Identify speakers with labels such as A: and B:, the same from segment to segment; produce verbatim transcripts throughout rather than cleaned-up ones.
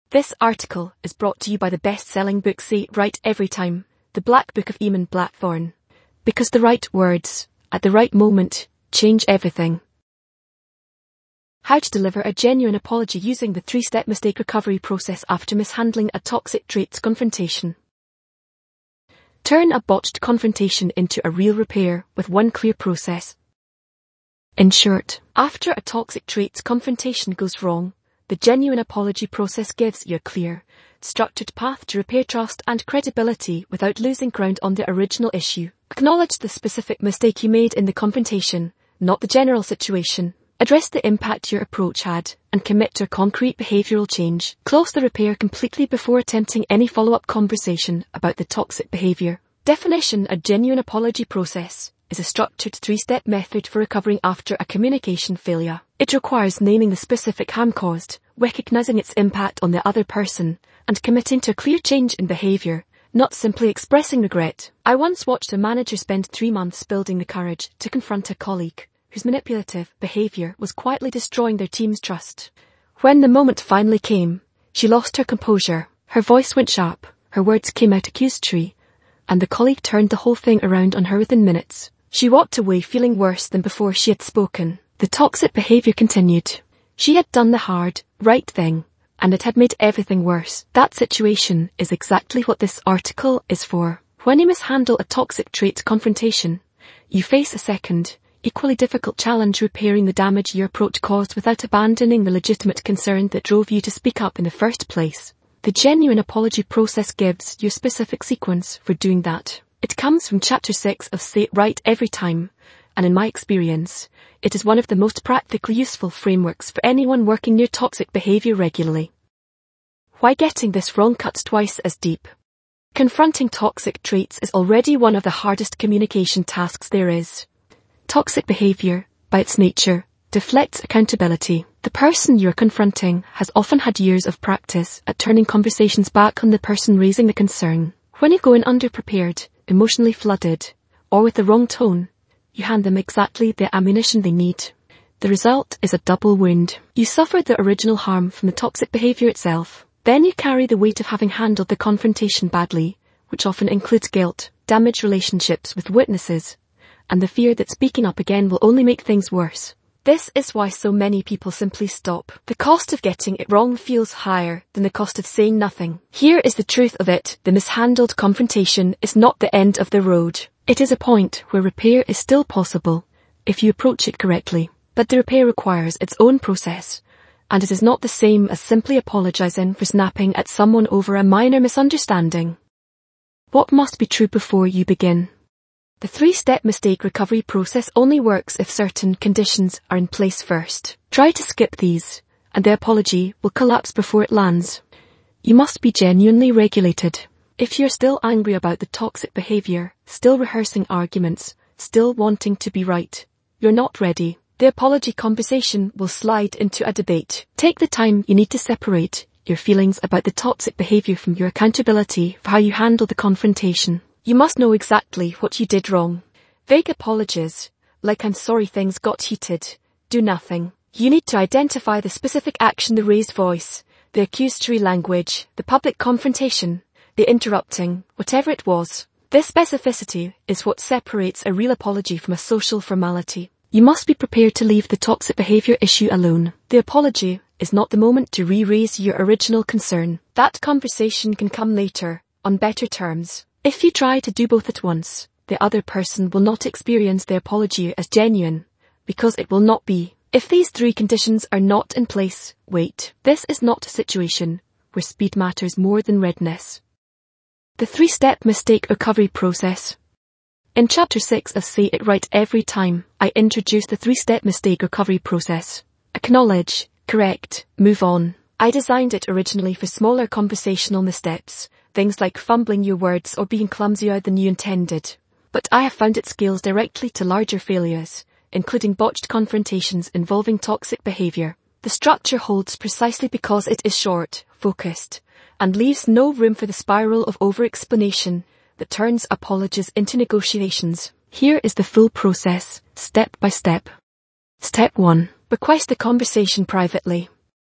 A: This article is brought to you by the best-selling book Say It Right Every Time, The Black Book of Eamon Blackthorne. Because the right words, at the right moment, change everything. How to deliver a genuine apology using the three-step mistake recovery process after mishandling a toxic traits confrontation. Turn a botched confrontation into a real repair with one clear process. In short, after a toxic traits confrontation goes wrong, the genuine apology process gives you a clear, structured path to repair trust and credibility without losing ground on the original issue. Acknowledge the specific mistake you made in the confrontation, not the general situation. Address the impact your approach had, and commit to a concrete behavioural change. Close the repair completely before attempting any follow-up conversation about the toxic behaviour. Definition: a genuine apology process is a structured three-step method for recovering after a communication failure. It requires naming the specific harm caused, recognising its impact on the other person, and committing to a clear change in behaviour, not simply expressing regret. I once watched a manager spend three months building the courage to confront a colleague whose manipulative behaviour was quietly destroying their team's trust. When the moment finally came, she lost her composure, her voice went sharp, her words came out accusatory, and the colleague turned the whole thing around on her within minutes. She walked away feeling worse than before she had spoken. The toxic behaviour continued. She had done the hard, right thing, and it had made everything worse. That situation is exactly what this article is for. When you mishandle a toxic trait confrontation, you face a second, equally difficult challenge: repairing the damage your approach caused without abandoning the legitimate concern that drove you to speak up in the first place. The genuine apology process gives you a specific sequence for doing that. It comes from chapter six of Say It Right Every Time, and in my experience, it is one of the most practically useful frameworks for anyone working near toxic behaviour regularly. Why getting this wrong cuts twice as deep. Confronting toxic traits is already one of the hardest communication tasks there is. Toxic behaviour, by its nature, deflects accountability. The person you're confronting has often had years of practice at turning conversations back on the person raising the concern. When you go in underprepared, emotionally flooded, or with the wrong tone, you hand them exactly the ammunition they need. The result is a double wound. You suffer the original harm from the toxic behaviour itself. Then you carry the weight of having handled the confrontation badly, which often includes guilt, damaged relationships with witnesses, and the fear that speaking up again will only make things worse. This is why so many people simply stop. The cost of getting it wrong feels higher than the cost of saying nothing. Here is the truth of it: the mishandled confrontation is not the end of the road. It is a point where repair is still possible, if you approach it correctly. But the repair requires its own process, and it is not the same as simply apologising for snapping at someone over a minor misunderstanding. What must be true before you begin? The three-step mistake recovery process only works if certain conditions are in place first. Try to skip these, and the apology will collapse before it lands. You must be genuinely regulated. If you're still angry about the toxic behaviour, still rehearsing arguments, still wanting to be right, you're not ready. The apology conversation will slide into a debate. Take the time you need to separate your feelings about the toxic behaviour from your accountability for how you handle the confrontation. You must know exactly what you did wrong. Vague apologies, like "I'm sorry things got heated," do nothing. You need to identify the specific action: the raised voice, the accusatory language, the public confrontation, the interrupting, whatever it was. This specificity is what separates a real apology from a social formality. You must be prepared to leave the toxic behaviour issue alone. The apology is not the moment to re-raise your original concern. That conversation can come later, on better terms. If you try to do both at once, the other person will not experience the apology as genuine, because it will not be. If these three conditions are not in place, wait. This is not a situation where speed matters more than redness. The three-step mistake recovery process. In chapter six of Say It Right Every Time, I introduced the three-step mistake recovery process. Acknowledge, correct, move on. I designed it originally for smaller conversational missteps, things like fumbling your words or being clumsier than you intended. But I have found it scales directly to larger failures, including botched confrontations involving toxic behaviour. The structure holds precisely because it is short, focused, and leaves no room for the spiral of over-explanation that turns apologies into negotiations. Here is the full process, step by step. Step one. Request the conversation privately.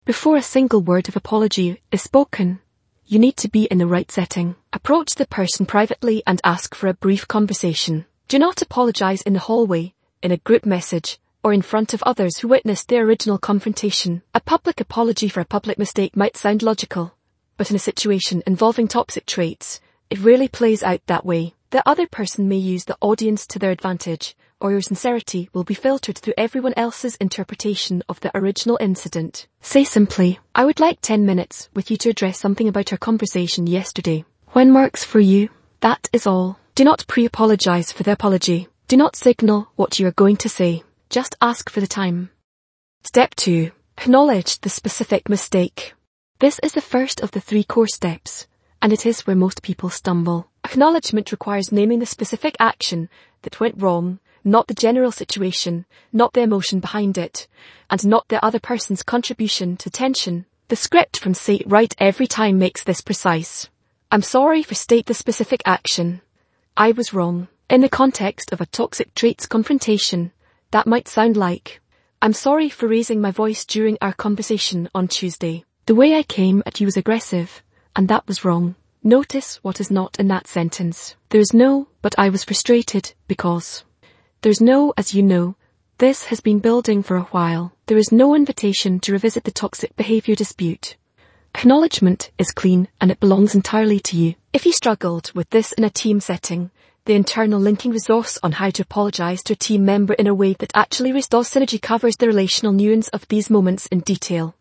A: Before a single word of apology is spoken, you need to be in the right setting. Approach the person privately and ask for a brief conversation. Do not apologize in the hallway, in a group message, or in front of others who witnessed the original confrontation. A public apology for a public mistake might sound logical, but in a situation involving toxic traits, it rarely plays out that way. The other person may use the audience to their advantage, or your sincerity will be filtered through everyone else's interpretation of the original incident. Say simply, I would like ten minutes with you to address something about our conversation yesterday. When works for you, that is all. Do not pre-apologize for the apology. Do not signal what you are going to say. Just ask for the time. Step two. Acknowledge the specific mistake. This is the first of the three core steps, and it is where most people stumble. Acknowledgement requires naming the specific action that went wrong, not the general situation, not the emotion behind it, and not the other person's contribution to tension. The script from Say It Right Every Time makes this precise. I'm sorry for state the specific action. I was wrong. In the context of a toxic traits confrontation, that might sound like, I'm sorry for raising my voice during our conversation on Tuesday. The way I came at you was aggressive, and that was wrong. Notice what is not in that sentence. There is no, but I was frustrated because. There's no, as you know, this has been building for a while. There is no invitation to revisit the toxic behavior dispute. Acknowledgement is clean and it belongs entirely to you. If you struggled with this in a team setting, the internal linking resource on how to apologize to a team member in a way that actually restores synergy covers the relational nuance of these moments in detail.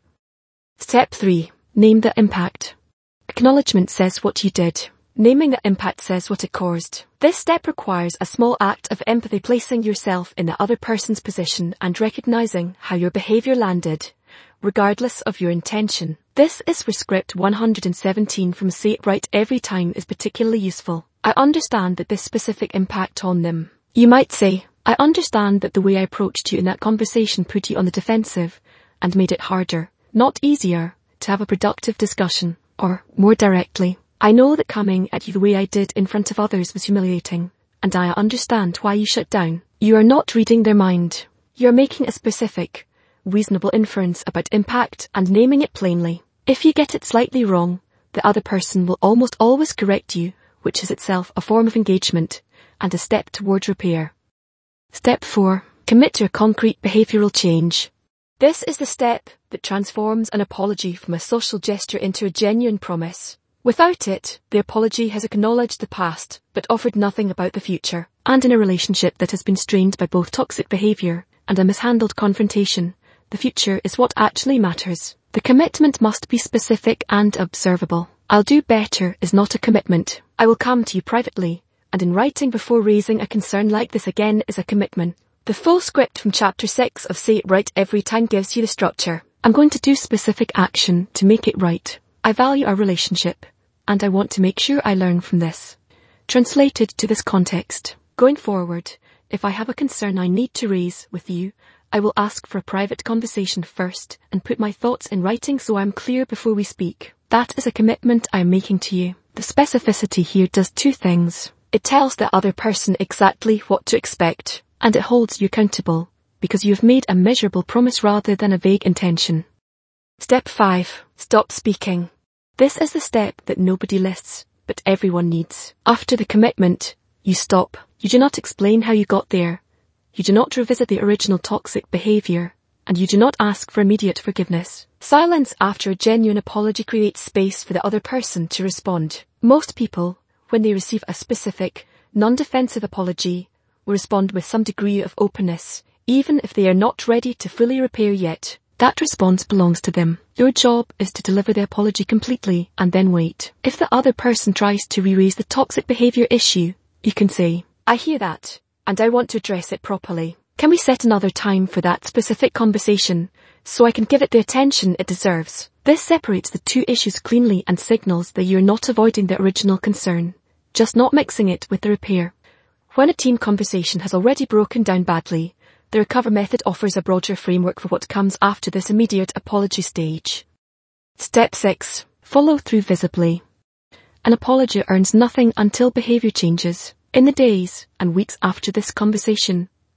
A: Step three. Name the impact. Acknowledgement says what you did. Naming the impact says what it caused. This step requires a small act of empathy, placing yourself in the other person's position and recognizing how your behavior landed, regardless of your intention. This is where script one hundred seventeen from Say It Right Every Time is particularly useful. I understand that this specific impact on them. You might say, I understand that the way I approached you in that conversation put you on the defensive and made it harder, not easier, to have a productive discussion. Or, more directly, I know that coming at you the way I did in front of others was humiliating, and I understand why you shut down. You are not reading their mind. You are making a specific, reasonable inference about impact and naming it plainly. If you get it slightly wrong, the other person will almost always correct you, which is itself a form of engagement and a step towards repair. Step four. Commit to a concrete behavioral change. This is the step that transforms an apology from a social gesture into a genuine promise. Without it, the apology has acknowledged the past, but offered nothing about the future. And in a relationship that has been strained by both toxic behavior and a mishandled confrontation, the future is what actually matters. The commitment must be specific and observable. I'll do better is not a commitment. I will come to you privately, and in writing before raising a concern like this again is a commitment. The full script from chapter six of Say It Right Every Time gives you the structure. I'm going to do specific action to make it right. I value our relationship, and I want to make sure I learn from this. Translated to this context, going forward, if I have a concern I need to raise with you, I will ask for a private conversation first and put my thoughts in writing so I'm clear before we speak. That is a commitment I am making to you. The specificity here does two things. It tells the other person exactly what to expect, and it holds you accountable, because you have made a measurable promise rather than a vague intention. Step five. Stop speaking. This is the step that nobody lists, but everyone needs. After the commitment, you stop. You do not explain how you got there. You do not revisit the original toxic behavior, and you do not ask for immediate forgiveness. Silence after a genuine apology creates space for the other person to respond. Most people, when they receive a specific, non-defensive apology, will respond with some degree of openness, even if they are not ready to fully repair yet. That response belongs to them. Your job is to deliver the apology completely and then wait. If the other person tries to re-raise the toxic behavior issue, you can say, I hear that, and I want to address it properly. Can we set another time for that specific conversation, so I can give it the attention it deserves? This separates the two issues cleanly and signals that you're not avoiding the original concern, just not mixing it with the repair. When a team conversation has already broken down badly, the recover method offers a broader framework for what comes after this immediate apology stage. Step six. Follow through visibly. An apology earns nothing until behavior changes. In the days and weeks after this conversation,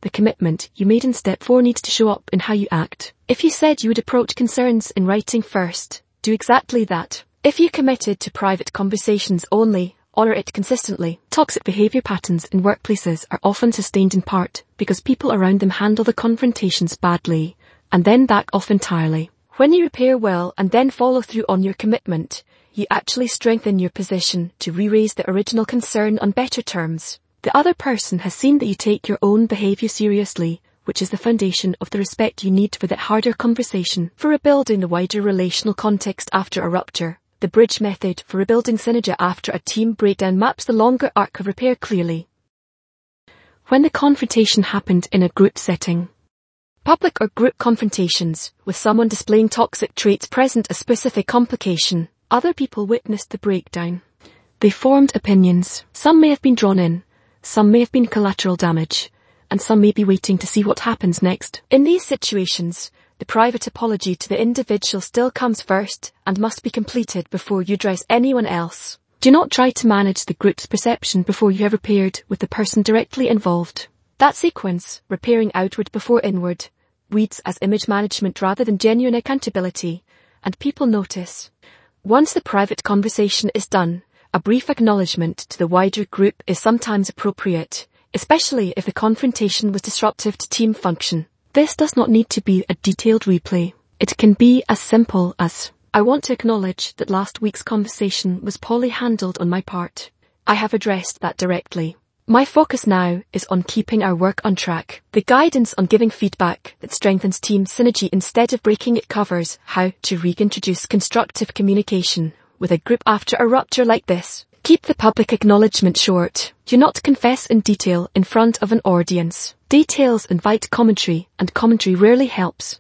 A: The commitment you made in step four needs to show up in how you act. If you said you would approach concerns in writing first, do exactly that. If you committed to private conversations only, honor it consistently. Toxic behavior patterns in workplaces are often sustained in part because people around them handle the confrontations badly and then back off entirely. When you repair well and then follow through on your commitment, you actually strengthen your position to re-raise the original concern on better terms. The other person has seen that you take your own behavior seriously, which is the foundation of the respect you need for that harder conversation. For rebuilding the wider relational context after a rupture, the bridge method for rebuilding synergy after a team breakdown maps the longer arc of repair clearly. When the confrontation happened in a group setting. Public or group confrontations, with someone displaying toxic traits present a specific complication. Other people witnessed the breakdown. They formed opinions. Some may have been drawn in. Some may have been collateral damage, and some may be waiting to see what happens next. In these situations, the private apology to the individual still comes first and must be completed before you address anyone else. Do not try to manage the group's perception before you have repaired with the person directly involved. That sequence, repairing outward before inward, reads as image management rather than genuine accountability, and people notice. Once the private conversation is done, a brief acknowledgement to the wider group is sometimes appropriate, especially if the confrontation was disruptive to team function. This does not need to be a detailed replay. It can be as simple as, I want to acknowledge that last week's conversation was poorly handled on my part. I have addressed that directly. My focus now is on keeping our work on track. The guidance on giving feedback that strengthens team synergy instead of breaking it covers how to reintroduce constructive communication with a group after a rupture like this. Keep the public acknowledgement short. Do not confess in detail in front of an audience. Details invite commentary, and commentary rarely helps.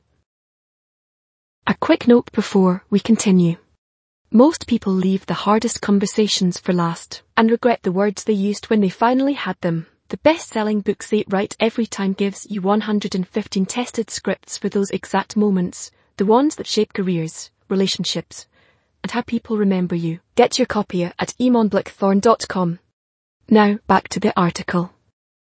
A: A quick note before we continue. Most people leave the hardest conversations for last, and regret the words they used when they finally had them. The best-selling book Say It Right Every Time gives you one hundred fifteen tested scripts for those exact moments, the ones that shape careers, relationships, and how people remember you. Get your copy at eamon blackthorn dot com. Now, back to the article.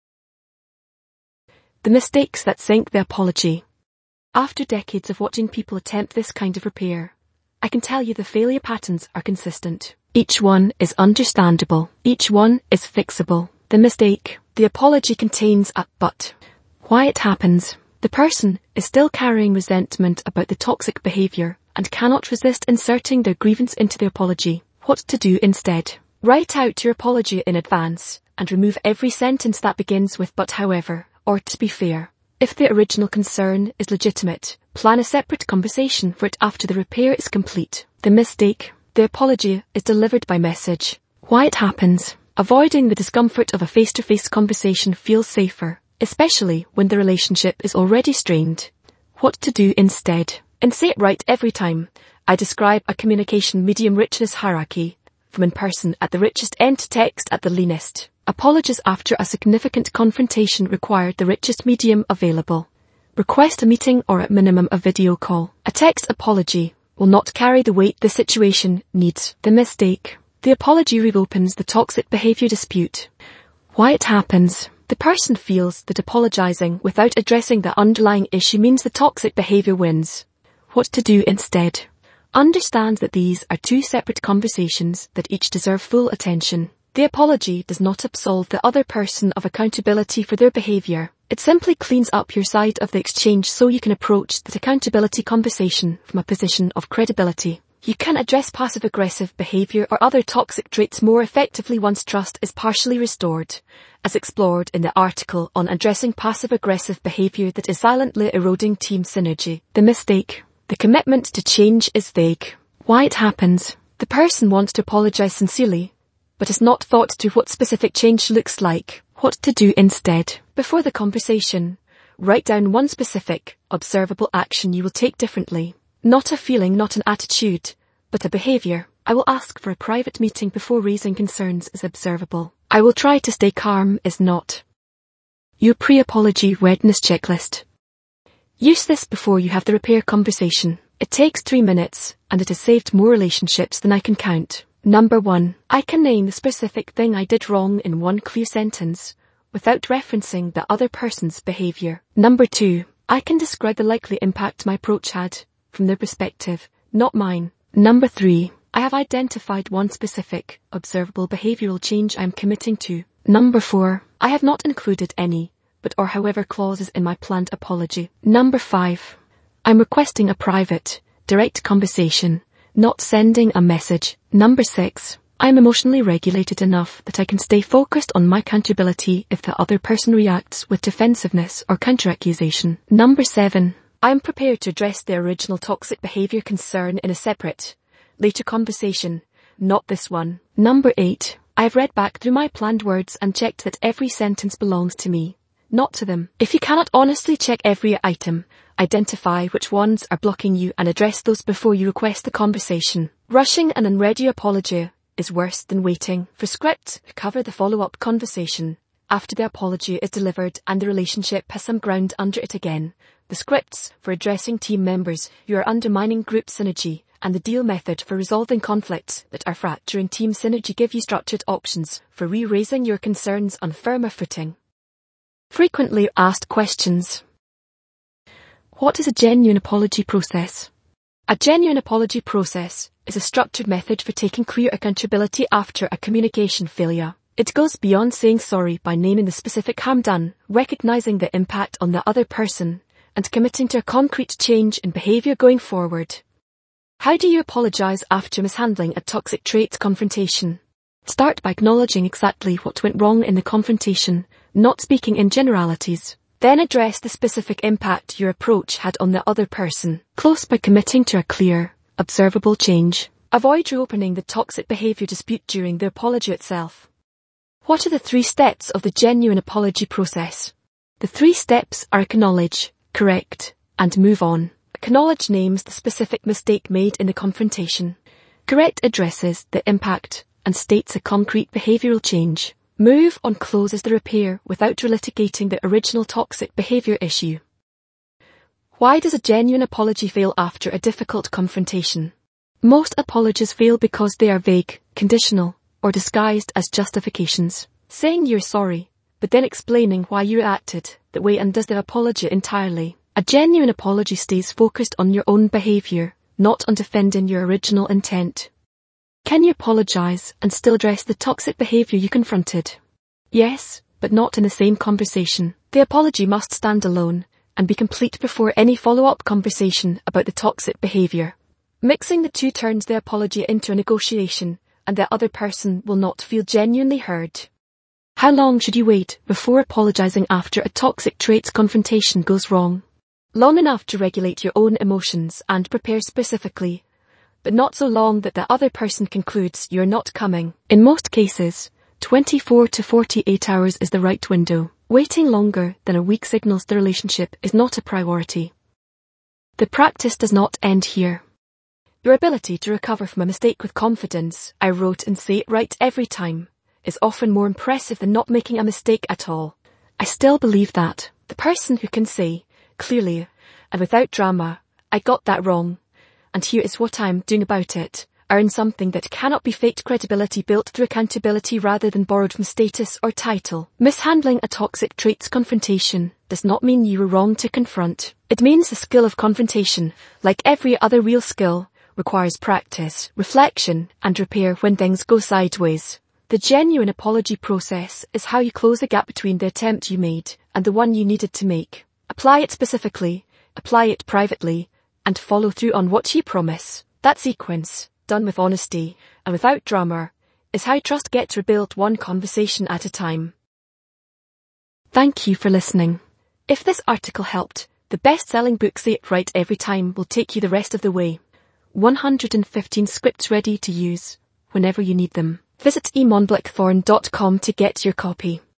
A: The mistakes that sink the apology. After decades of watching people attempt this kind of repair, I can tell you the failure patterns are consistent. Each one is understandable. Each one is fixable. The mistake, the apology contains a but. Why it happens. The person is still carrying resentment about the toxic behavior and cannot resist inserting their grievance into the apology. What to do instead? Write out your apology in advance and remove every sentence that begins with but however, or to be fair. If the original concern is legitimate, plan a separate conversation for it after the repair is complete. The mistake, the apology is delivered by message. Why it happens. Avoiding the discomfort of a face-to-face conversation feels safer, especially when the relationship is already strained. What to do instead. In Say It Right Every Time, I describe a communication medium richness hierarchy, from in person at the richest end to text at the leanest. Apologies after a significant confrontation require the richest medium available. Request a meeting or at minimum a video call. A text apology will not carry the weight the situation needs. The mistake. The apology reopens the toxic behavior dispute. Why it happens. The person feels that apologizing without addressing the underlying issue means the toxic behavior wins. What to do instead. Understand that these are two separate conversations that each deserve full attention. The apology does not absolve the other person of accountability for their behavior. It simply cleans up your side of the exchange so you can approach that accountability conversation from a position of credibility. You can address passive-aggressive behavior or other toxic traits more effectively once trust is partially restored, as explored in the article on addressing passive-aggressive behavior that is silently eroding team synergy. The mistake. The commitment to change is vague. Why it happens. The person wants to apologize sincerely, but has not thought through what specific change looks like. What to do instead. Before the conversation, write down one specific, observable action you will take differently. Not a feeling, not an attitude, but a behavior. I will ask for a private meeting before raising concerns is observable. I will try to stay calm is not. Your pre-apology readiness checklist. Use this before you have the repair conversation. It takes three minutes, and it has saved more relationships than I can count. Number one. I can name the specific thing I did wrong in one clear sentence, without referencing the other person's behaviour. Number two, I can describe the likely impact my approach had, from their perspective, not mine. Number three, I have identified one specific, observable behavioural change I am committing to. Number four, I have not included any, but or however clauses in my planned apology. Number five, I'm requesting a private, direct conversation, not sending a message. Number six, I am emotionally regulated enough that I can stay focused on my accountability if the other person reacts with defensiveness or counteraccusation. Number seven, I am prepared to address the original toxic behaviour concern in a separate, later conversation, not this one. Number eight, I have read back through my planned words and checked that every sentence belongs to me, not to them. If you cannot honestly check every item, identify which ones are blocking you and address those before you request the conversation. Rushing an unready apology is worse than waiting for scripts to cover the follow-up conversation after the apology is delivered and the relationship has some ground under it again. The scripts for addressing team members who are undermining group synergy and the deal method for resolving conflicts that are fracturing team synergy give you structured options for re-raising your concerns on firmer footing. Frequently asked questions. What is a genuine apology process? A genuine apology process is a structured method for taking clear accountability after a communication failure. It goes beyond saying sorry by naming the specific harm done, recognizing the impact on the other person, and committing to a concrete change in behavior going forward. How do you apologize after mishandling a toxic traits confrontation? Start by acknowledging exactly what went wrong in the confrontation, not speaking in generalities. Then address the specific impact your approach had on the other person. Close by committing to a clear, observable change. Avoid reopening the toxic behaviour dispute during the apology itself. What are the three steps of the genuine apology process? The three steps are acknowledge, correct, and move on. Acknowledge names the specific mistake made in the confrontation. Correct addresses the impact and states a concrete behavioural change. Move on closes the repair without relitigating the original toxic behaviour issue. Why does a genuine apology fail after a difficult confrontation? Most apologies fail because they are vague, conditional, or disguised as justifications. Saying you're sorry, but then explaining why you acted that way undoes the apology entirely. A genuine apology stays focused on your own behaviour, not on defending your original intent. Can you apologise and still address the toxic behaviour you confronted? Yes, but not in the same conversation. The apology must stand alone and be complete before any follow-up conversation about the toxic behaviour. Mixing the two turns the apology into a negotiation, and the other person will not feel genuinely heard. How long should you wait before apologising after a toxic traits confrontation goes wrong? Long enough to regulate your own emotions and prepare specifically, but not so long that the other person concludes you're not coming. In most cases, twenty-four to forty-eight hours is the right window. Waiting longer than a week signals the relationship is not a priority. The practice does not end here. Your ability to recover from a mistake with confidence, I wrote and say it right every time, is often more impressive than not making a mistake at all. I still believe that. The person who can say, clearly, and without drama, I got that wrong, and here is what I'm doing about it, earn something that cannot be faked credibility built through accountability rather than borrowed from status or title. Mishandling a toxic traits confrontation does not mean you were wrong to confront. It means the skill of confrontation, like every other real skill, requires practice, reflection, and repair when things go sideways. The genuine apology process is how you close the gap between the attempt you made and the one you needed to make. Apply it specifically, apply it privately, and follow through on what you promise. That sequence, done with honesty and without drama, is how trust gets rebuilt one conversation at a time. Thank you for listening. If this article helped, the best-selling book Say It Right Every Time will take you the rest of the way. one hundred fifteen scripts ready to use whenever you need them. Visit e mon blackthorn dot com to get your copy.